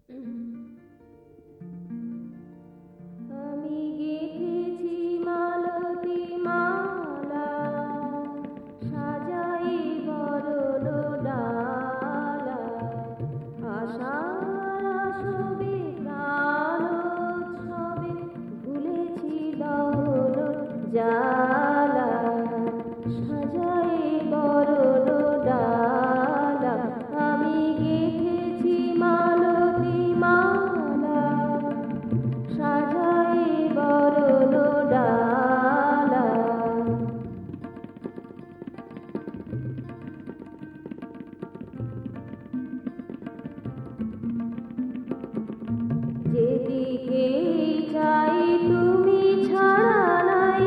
আমি গেঁথেছি মালতী মালা, সাজাই বরণ ডালা, আশার আসবে প্রাণোৎসবে, ভুলেছি দহন জ্বালা, সাজাই বরণ ডালা। আমি গেঁথেছি মালতী মালা, সাজাই বরণ ডালা। যেদিকে চাই তুমি ছাড়া নাই,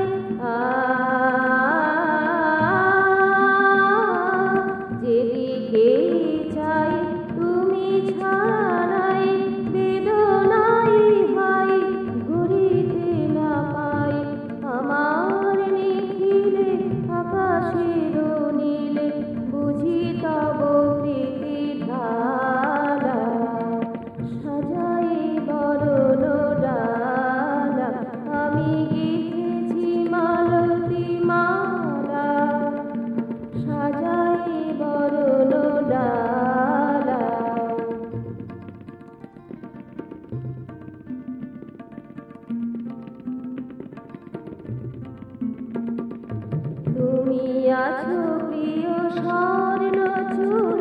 যেদিকে চাই তুমি ছাড়া নাই, বেদনাই হয় ঘুরিতে না পাই। আমার নিখিলে আকাশের নীলে, বুঝি তব প্রীতি ঢালা, সাজাই বরণ ডালা। আমি গেঁথেছি মালতী মালা, সাজাই বরণ ডালা। তুমি আছো প্রিয় স্বর্ণ